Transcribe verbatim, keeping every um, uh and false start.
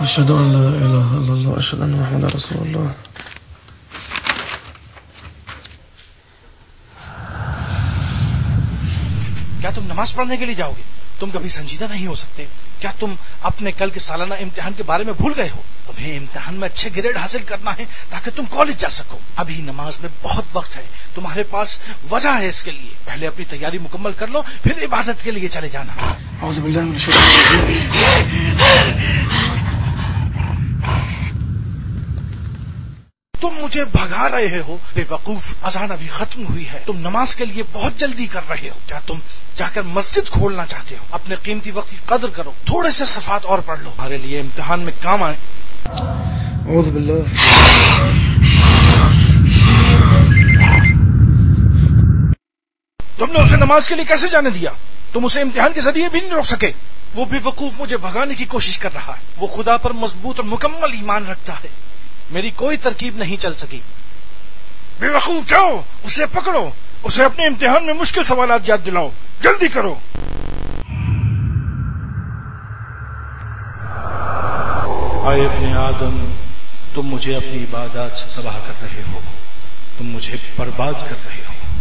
اشهد ان لا اله الا الله اشهد ان محمد رسول الله. کیا تم نماز پڑھنے کے لیے جاؤ گے؟ تم کبھی سنجیدہ نہیں ہو سکتے؟ کیا تم اپنے کل کے سالانہ امتحان کے بارے میں بھول گئے ہو؟ تمہیں امتحان میں اچھے گریڈ حاصل کرنا ہے تاکہ تم کالج جا سکو. ابھی نماز میں بہت وقت ہے، تمہارے پاس وجہ ہے اس کے لیے. پہلے اپنی تیاری مکمل کر لو، پھر عبادت کے لیے چلے جانا. اعوذ باللہ من الشیطان الرجیم. تم مجھے بھگا رہے ہو بے وقوف، اذان ابھی ختم ہوئی ہے، تم نماز کے لیے بہت جلدی کر رہے ہو. کیا تم جا کر مسجد کھولنا چاہتے ہو؟ اپنے قیمتی وقت کی قدر کرو، تھوڑے سے صفحات اور پڑھ لو، ہمارے لیے امتحان میں کام آئے. اعوذ باللہ. تم نے اسے نماز کے لیے کیسے جانے دیا؟ تم اسے امتحان کے ذریعے بھی نہیں روک سکے. وہ بے وقوف مجھے بھگانے کی کوشش کر رہا ہے. وہ خدا پر مضبوط اور مکمل ایمان رکھتا ہے، میری کوئی ترکیب نہیں چل سکی. بے وقوف، جاؤ اسے پکڑو، اسے اپنے امتحان میں مشکل سوالات یاد دلاؤ، جلدی کرو. اے ابن آدم، تم مجھے اپنی عبادات سے تباہ کر رہے ہو، تم مجھے برباد کر رہے ہو.